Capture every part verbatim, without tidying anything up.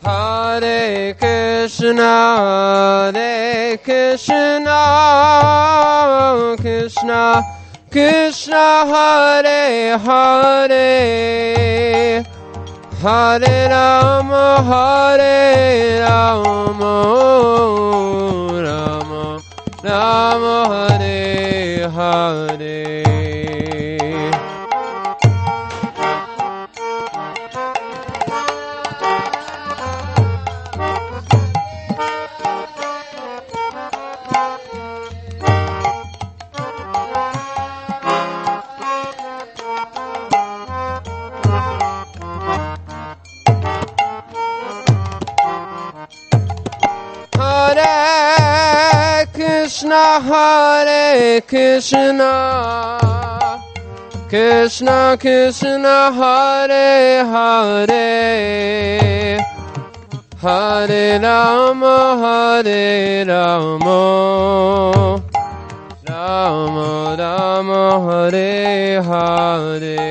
Hare Krishna, Hare Krishna, Krishna, Krishna, Hare Hare, Hare Rama, Hare Rama, Rama, Rama, Hare Hare. Krishna, Hare Krishna, Krishna Krishna, Hare Hare, Hare Rama, Hare Rama, Rama Rama, Hare Hare.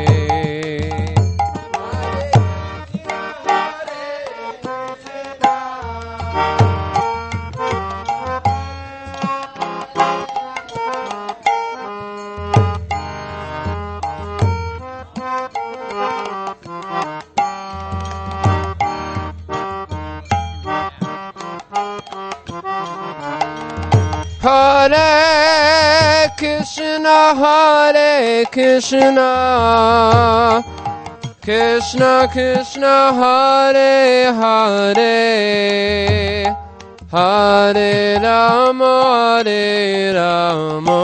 Hare Krishna, Hare Krishna, Krishna Krishna, Hare Hare, Hare Rama, Hare Rama,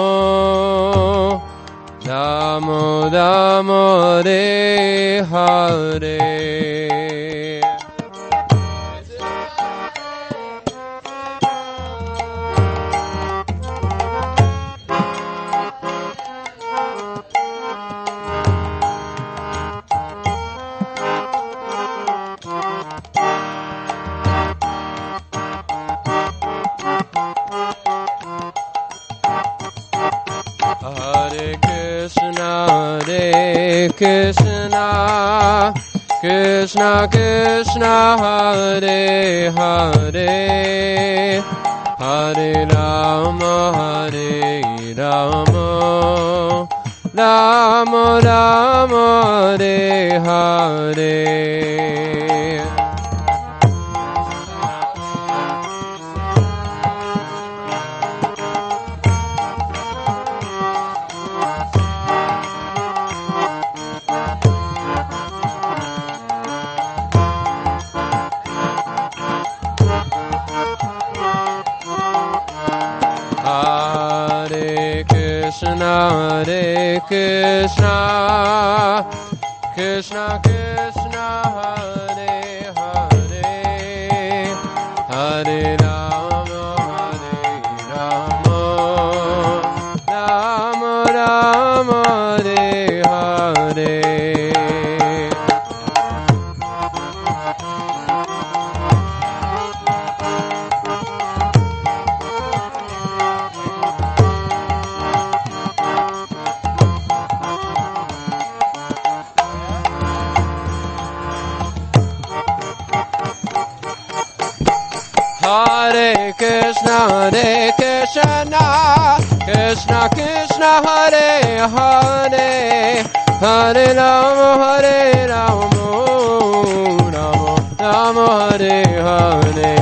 Rama Rama, Hare Hare. Krishna, Krishna Krishna, Hare Hare, Hare Rama, Hare Rama, Rama Rama, Hare Hare. Hare Krishna, Krishna Krishna, Hare Hare, Hare Rama, Hare Rama, Rama Rama, Hare Hare. Hare Krishna, Hare Krishna, Krishna Krishna, Hare Hare, Hare Rama, Hare Rama, Rama Rama, Hare Hare.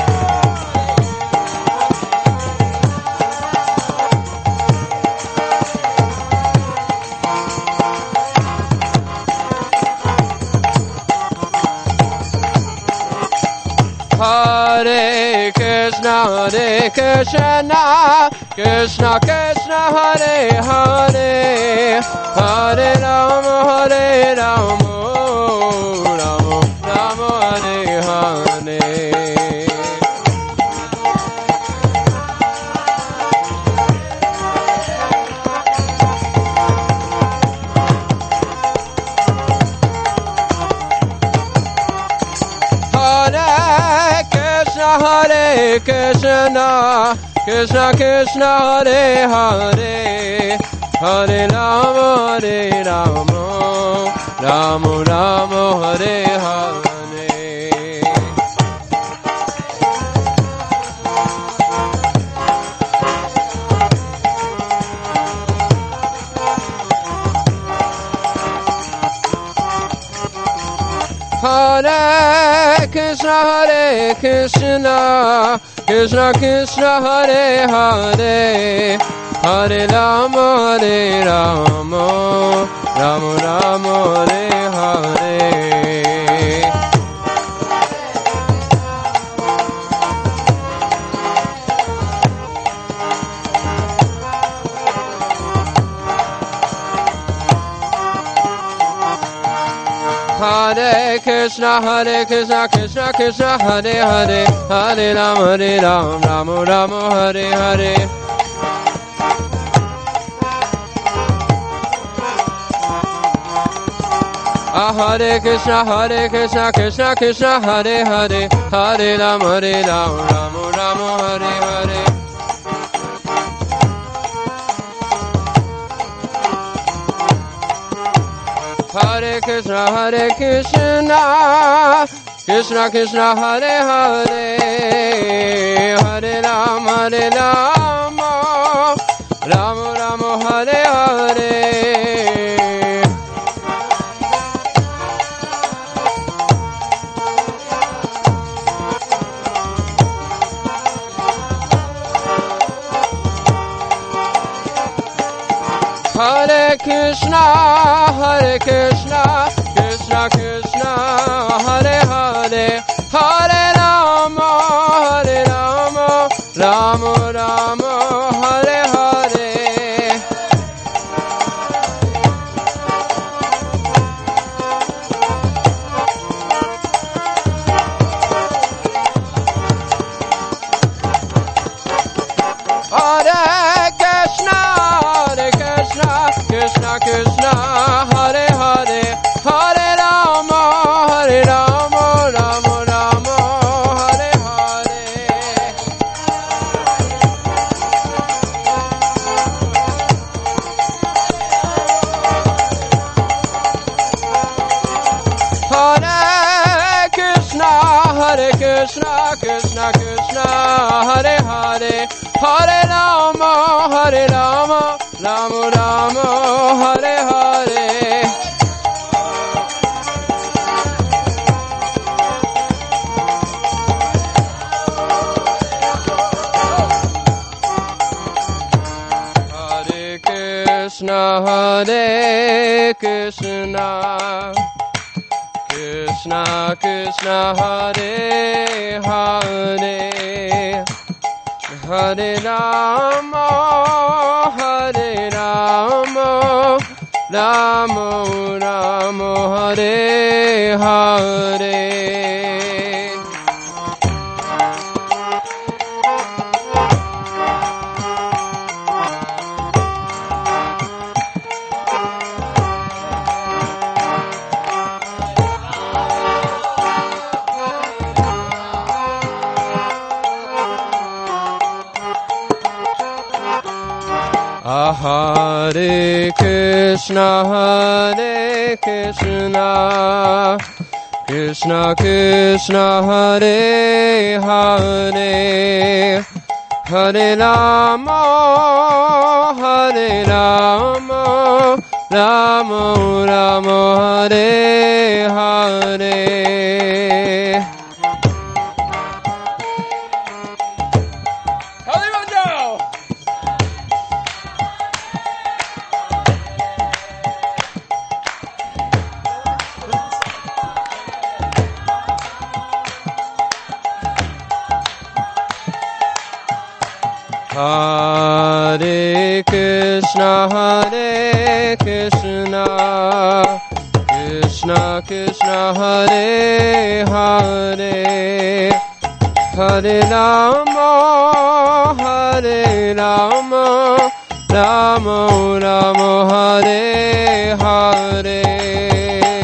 Hare Krishna, Hare Krishna, Krishna Krishna, Hare Hare, Hare Rama, Hare Rama, Rama Rama, Hare Hare. Hare Krishna, Krishna Krishna, Hare Hare, Hare Rama, Hare Rama, Rama Rama, Hare Hare. Hare Krishna, Hare Krishna, Krishna Krishna, Hare Hare, Hare Rama, Hare Rama, Rama Rama, Hare Hare. Hare Krishna, Hare Krishna, Krishna Krishna, Hare Hare, Hare Rama, Hare Rama, Rama Rama, Hare Hare. Hare Krishna, Hare Krishna, Krishna Krishna, Hare Hare, Hare Rama, Hare Rama, Rama Rama, Hare Hare. Hare Krishna, Hare Krishna, Krishna Krishna, Hare Hare, Hare Rama, Hare Rama, Rama Rama, Hare Hare. Hare Krishna, Hare Krishna, Krishna Krishna, Hare Hare, Hare Rama, Hare Rama, Rama Rama, Hare Hare. Hare Krishna, Hare Krishna, Krishna Krishna, Hare Hare, Hare Rama, Hare Rama, Rama Rama, Hare Hare. Hare Krishna, Hare Krishna, Krishna Krishna, Hare Hare, Hare Rama, Hare Rama, Rama Rama, Hare Hare. Hare Krishna, Hare Krishna, Krishna Krishna, Hare Hare, Hare Rama, Hare Rama, Rama Rama, Hare Hare. Hare Krishna, Hare Krishna, Krishna Krishna, Hare Hare, Hare Rama, Hare Rama, Rama Rama, Hare Hare. Hare Krishna, Hare Krishna, Krishna Krishna, Hare Hare, Hare Rama, Hare Rama, Rama Rama, Hare Hare.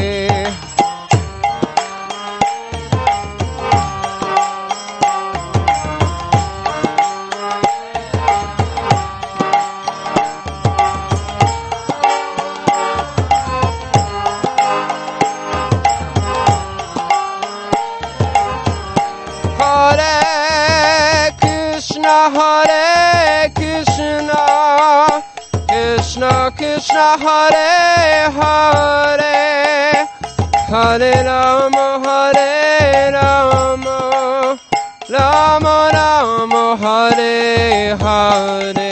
Hare Krishna, Hare Krishna, Krishna Krishna, Hare Hare, Hare Rama, Hare Rama, Rama Rama, Hare Hare.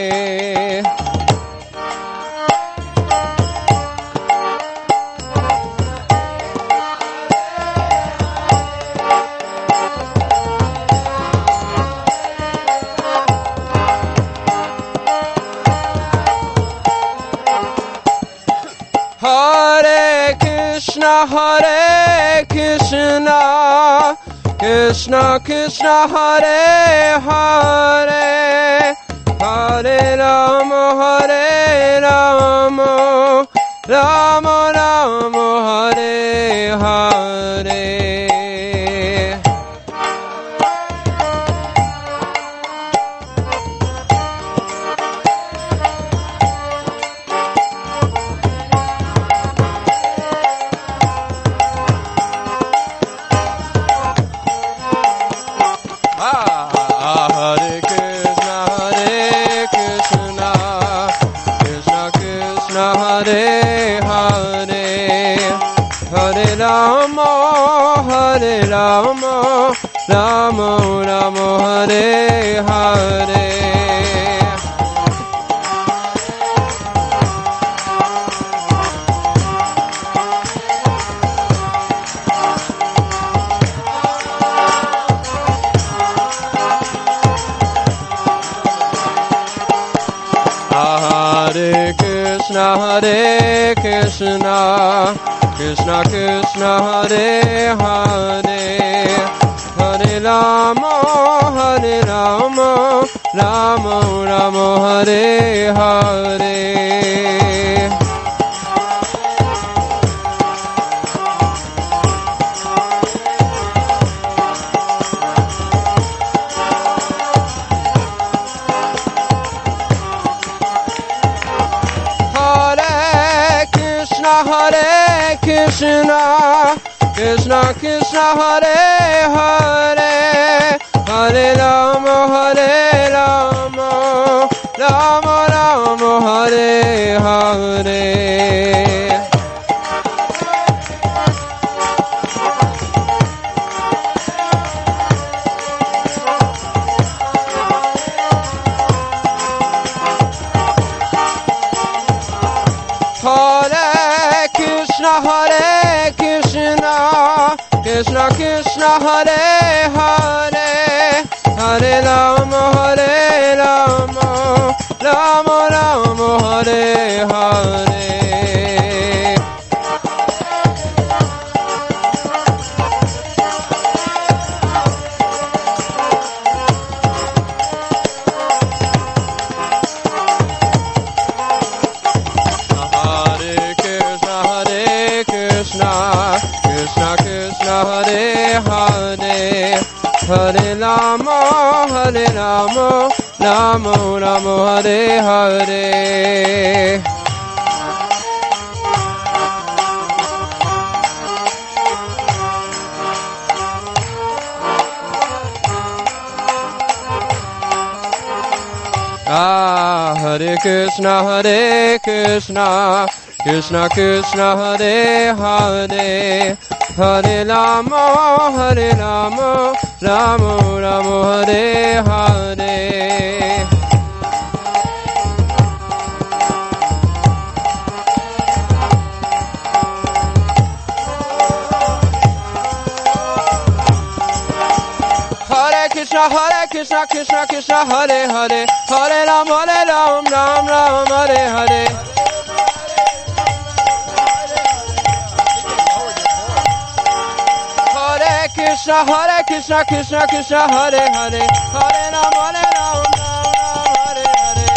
Hare Krishna, Hare Krishna, Krishna Krishna, Hare Hare, Hare Rama, Hare Rama, Rama Rama, Hare Hare. Rama, Hare Rama, Rama Rama, Hare Hare. Hare Krishna, Hare Krishna, Krishna Krishna, Hare Hare, Hare Rama, Hare Rama, Rama Rama, Hare Hare. Hare Krishna, Krishna Krishna, Hare Hare, Hare Rama, Hare Rama, Rama Rama, Hare Hare. Hare Krishna, Hare Krishna, Krishna Krishna, Hare Hare, Hare Rama, Hare Rama, Rama Rama, Hare Hare. Krishna Krishna, Hare Hare, Hare Rama, Hare Rama, Rama Rama, Hare Hare. Ah, Hare Krishna, Hare Krishna, Krishna Krishna, Hare Hare, Hare Rama, Hare Rama, Rama Rama, Hare Hare. Hare Krishna, Hare Krishna, Krishna Krishna, Hare Hare, Hare Ram, Hare Ram, Ram Ram, Hare Hare. Krishna, Hare Krishna, Krishna Krishna, Hare Hare, Hare Ram, Hare Ram, Ram Ram, Hare Hare.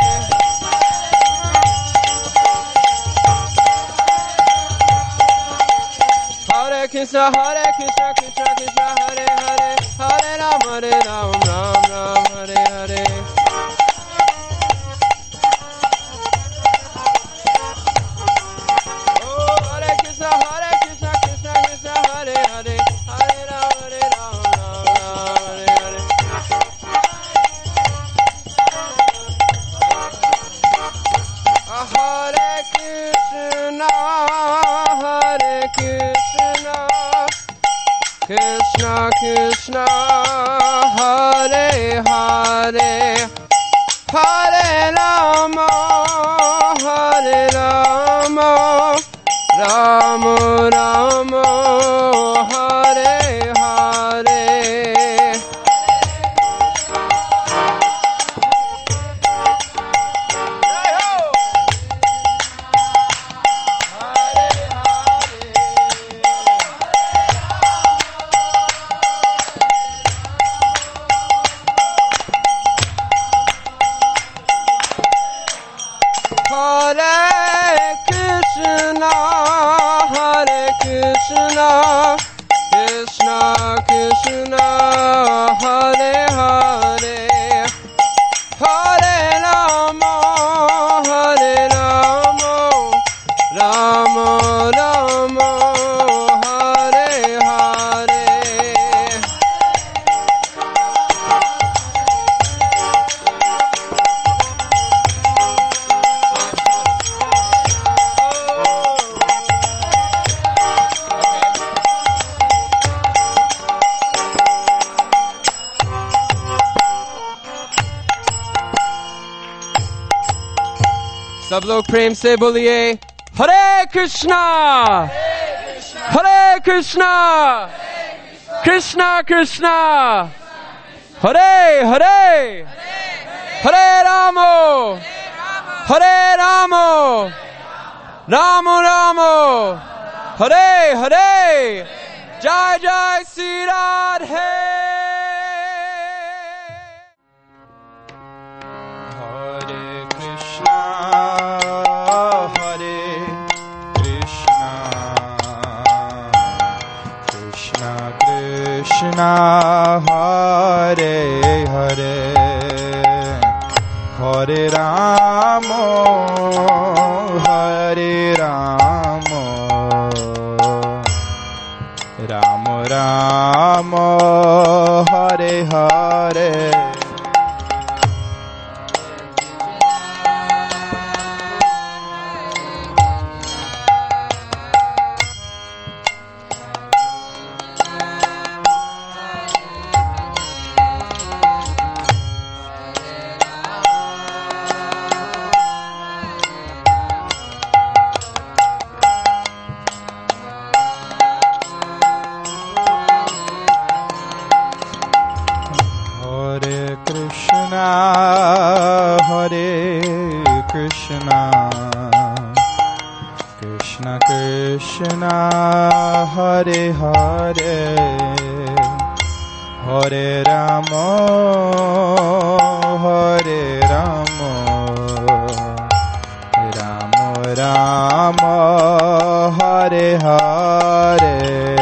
Hare Krishna, Hare Krishna, Krishna Krishna, Hare Hare, Hare Ram, Hare Ram, Ram Ram, Hare Hare. Oh, Hare Krishna, Hare Krishna, Krishna Krishna, Hare Hare, Hare Ram, Hare Ram, Ram Ram, Hare Hare. Hare Krishna, Hare Krishna. Krishna Krishna Hare Hare Hare Rama Hare Rama Rama Rama Hare Hare सब लोग प्रेम से बोलिए हरे कृष्णा हरे कृष्णा कृष्णा कृष्णा हरे हरे हरे रामो हरे रामो रामो रामो हरे हरे जय जय Shri Radhe Krishna Hare Hare Hare Rama Hare Rama Rama Rama Hare Hare Krishna Hare Hare Hare Rama Hare Rama Rama Rama Hare Hare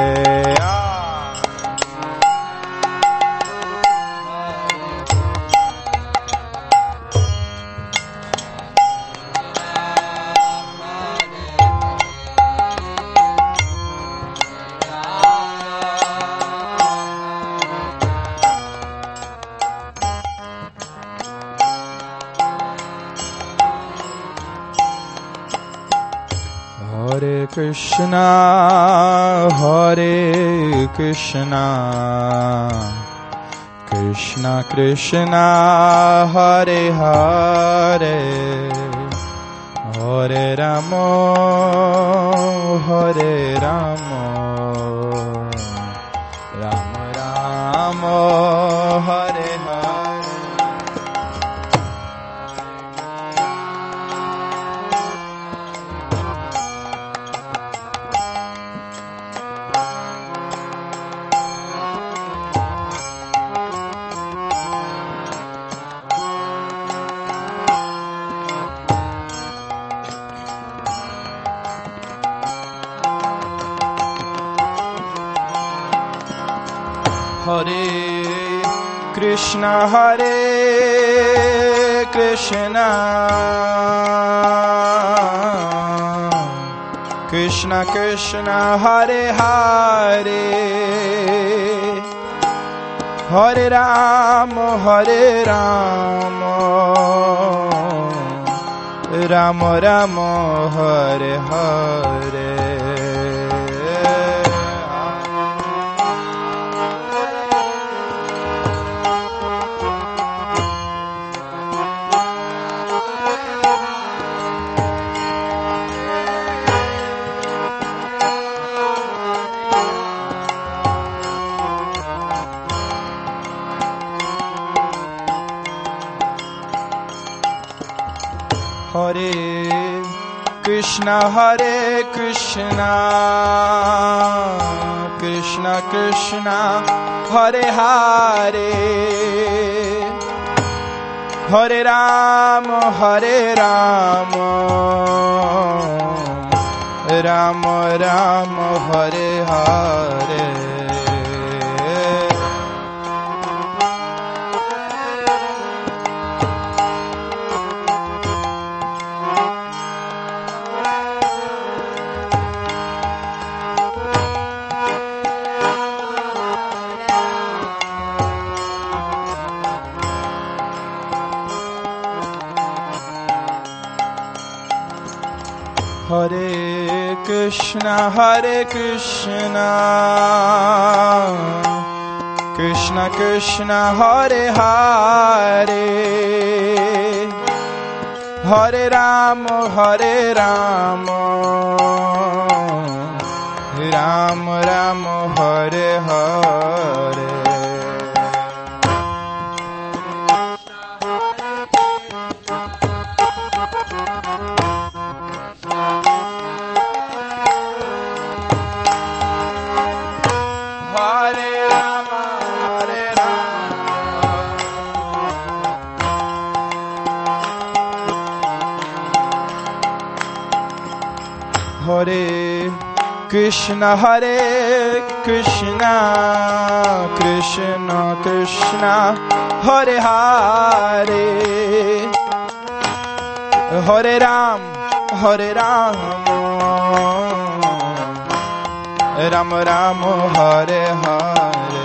Krishna Hare Krishna Krishna Krishna Hare Hare Hare Rama Hare Rama Rama Rama Hare Hare Hare Krishna Hare Krishna Krishna Krishna Hare Hare Hare Rama Hare Rama Rama Rama Hare Hare Hare Krishna, Hare Krishna, Krishna Krishna, Hare Hare, Hare Rama, Hare Rama, Rama Rama, Hare Hare. Hare Krishna, Hare Krishna, Krishna Krishna, Hare Hare, Hare Rama, Hare Rama, Rama Rama, Hare Hare. Hare Krishna, Hare Krishna, Krishna Krishna, Hare Hare, Hare Ram, Hare Ram, Ram Ram, Hare Hare.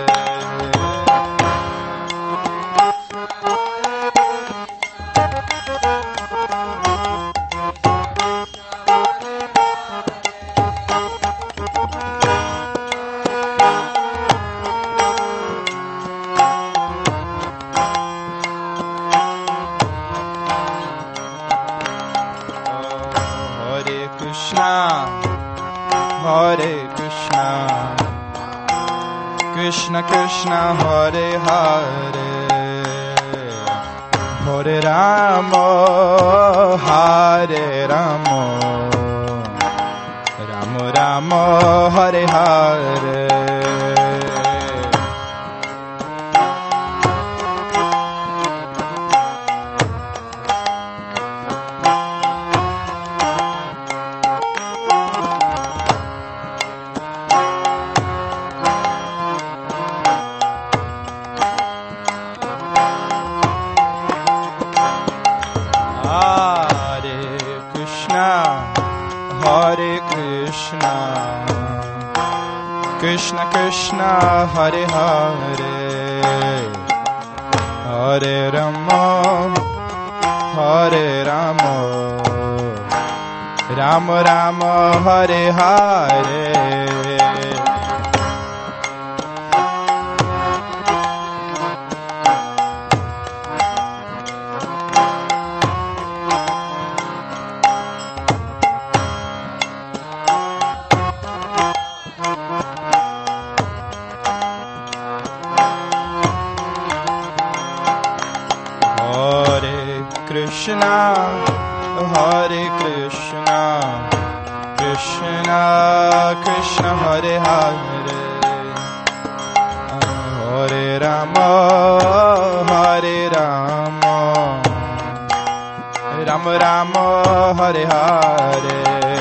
Hare Krishna, Krishna Krishna, Hare Hare, Hare Rama, Hare Rama, Rama Rama, Hare Hare. Krishna Krishna, Hare Hare, Hare Rama, Hare Rama, Rama Rama, Hare Hare. Krishna, Hare Krishna, Krishna Krishna, Hare Hare, Hare Rama, Hare Rama, Rama Rama, Hare Hare.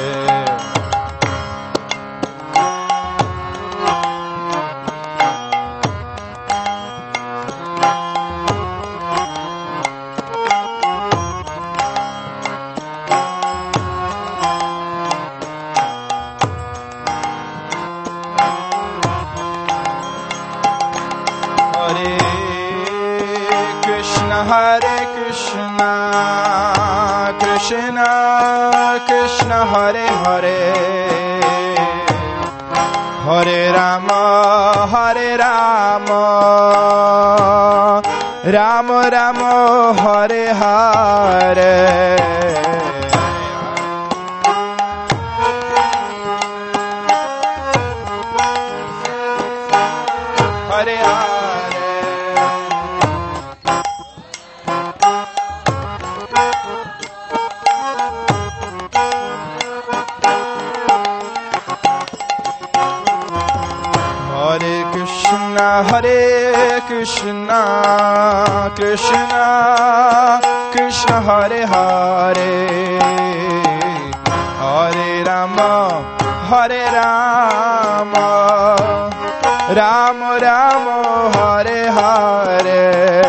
Hare Krishna, Krishna Krishna, Hare Hare, Hare Rama, Hare Rama, Rama Rama, Hare Hare. Hare Hare. Krishna, Hare Krishna, Krishna Krishna, Hare Hare, Hare Rama, Hare Rama, Rama Rama, Hare Hare.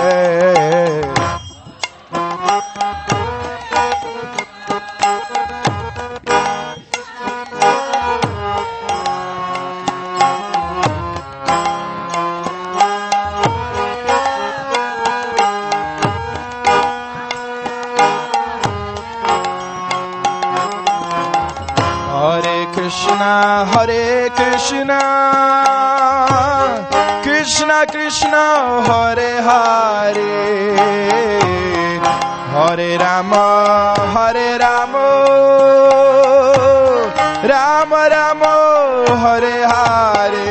Hare Krishna, Krishna Krishna, Hare Hare, Hare Rama, Hare Rama, Rama Rama, Hare Hare.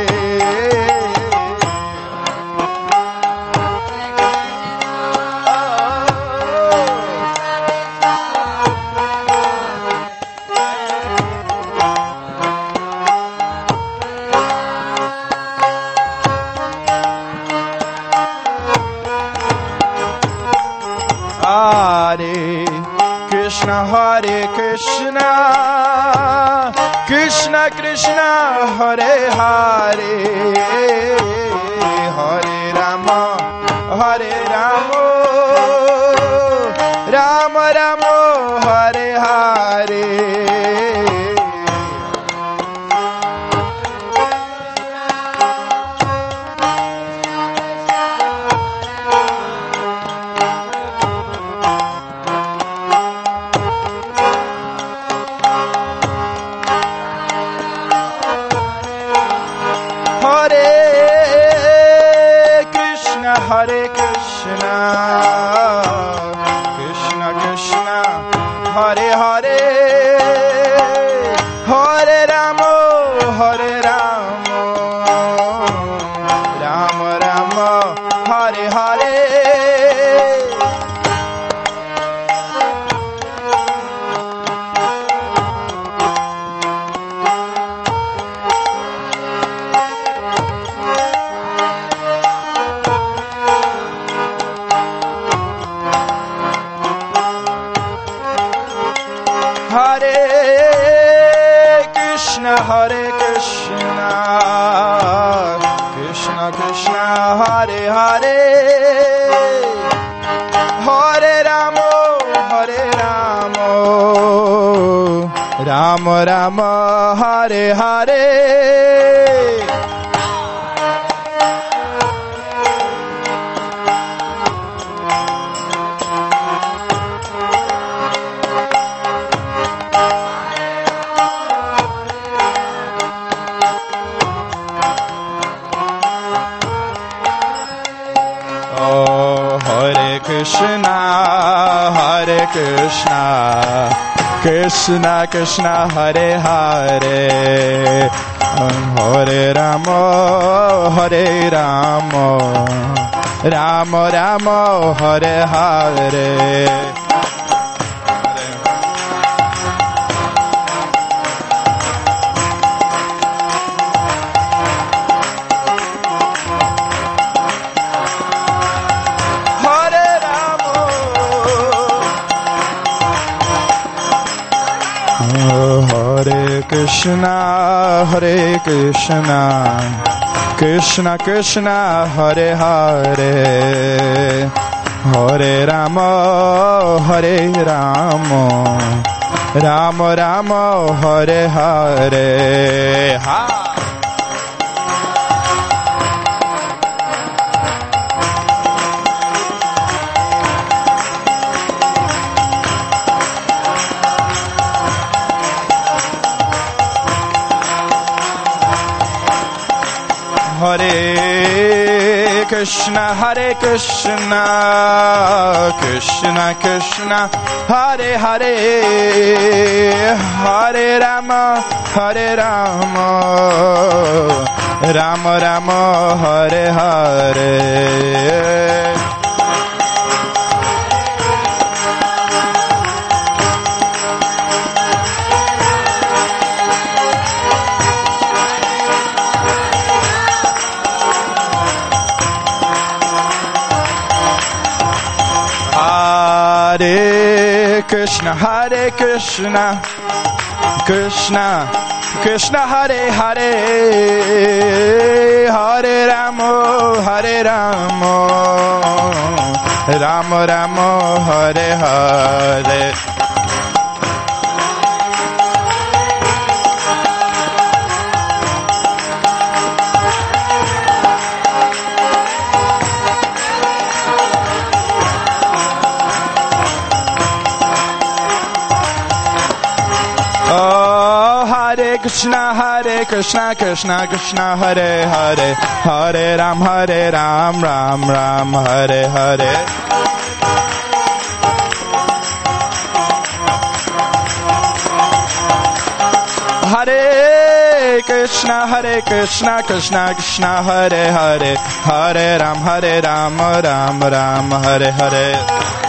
Hare Krishna, Krishna Krishna, Hare Hare, Hare Rama, Hare Rama, Rama Rama, Hare Hare. Hare Krishna, Krishna Krishna, Hare Hare, Hare Rama, Hare Rama, Rama Rama, Hare Hare. Hare Krishna, Krishna Krishna, Hare Hare, Hare Rama, Hare Rama, Rama Rama, Hare Hare. Krishna, Hare Krishna, Krishna Krishna, Hare Hare, Hare Rama, Hare Rama, Rama Rama, Hare Hare. Hare Krishna, Hare Krishna, Krishna Krishna, Hare Hare, Hare Rama, Hare Rama, Rama Rama, Hare Hare. Ha! Hare Krishna, Hare Krishna, Krishna Krishna, Hare Hare, Hare Rama, Hare Rama, Rama Rama, Hare Hare. Hare Krishna, Hare Krishna, Krishna, Krishna Hare Hare, Hare Rama, Hare Rama, Rama Rama, Hare Hare. Krishna, Hare Krishna, Krishna Krishna, Hare Hare, Hare Ram, Hare Ram, Ram Ram, Hare Hare. Hare Krishna, Hare Krishna, Krishna Krishna, Hare Hare, Hare Ram, Hare Ram, Ram Ram, Hare Hare.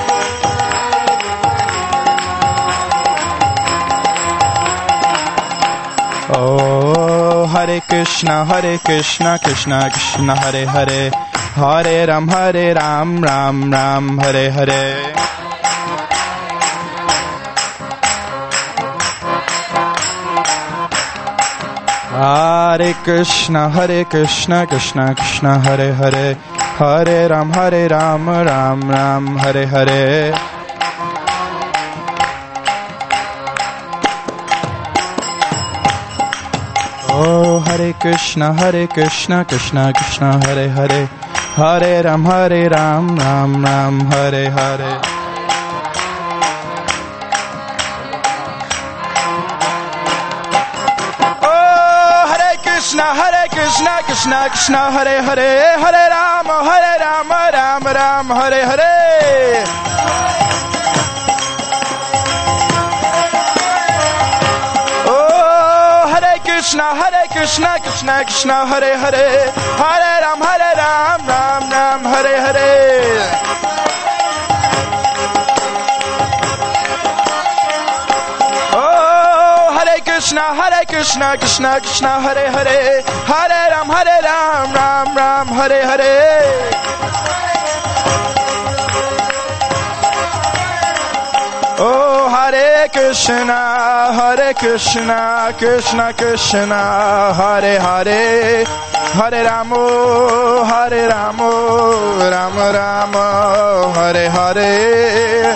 Oh, Hare Krishna, Hare Krishna, Krishna Krishna, Hare Hare, Hare Ram, Hare Ram, Ram Ram, Hare Hare. Hare Krishna, Hare Krishna, Krishna Krishna, Hare Hare, Hare Ram, Hare Ram, Ram Ram, Hare Hare. Oh, Hare Krishna, Hare Krishna, Krishna Krishna, Hare Hare, Hare Ram, Hare Ram, Ram Ram, Hare Hare. Oh, Hare Krishna, Hare Krishna, Krishna Krishna, Hare Hare, Hare Ram, Hare Ram, Ram Ram, Hare Hare. Krishna, Hare Krishna, Krishna Krishna, Hare Hare, Hare Ram, Hare Ram, Ram Ram, Hare Hare. Oh, Hare Krishna, Hare Krishna, Krishna Krishna, Hare Hare, Hare Ram, Hare Ram, Ram Ram, Hare Hare. Oh, Hare Krishna, Hare Krishna, Krishna Krishna, Hare Hare, Hare Ramo, Hare Ramo, Rama Rama, Hare Hare.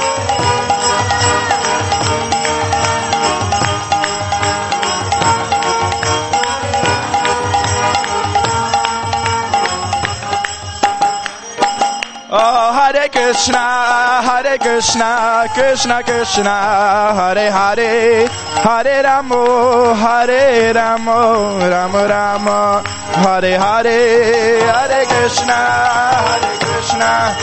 Oh, Hare Krishna, Hare Krishna, Krishna Krishna, Hare Hare, Hare Ramo, Hare Ramo, Rama Rama, Hare Hare, Hare Krishna, Hare Krishna.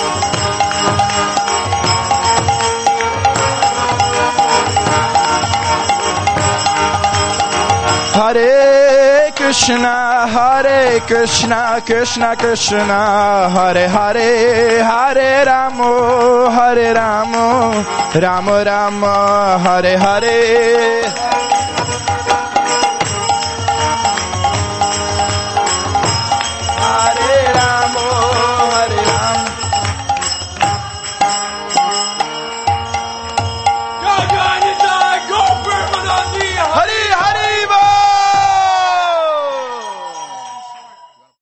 Hare Krishna, Hare Krishna, Krishna Krishna, Hare Hare, Hare Ramo, Hare Ramo, Rama Rama, Hare Hare.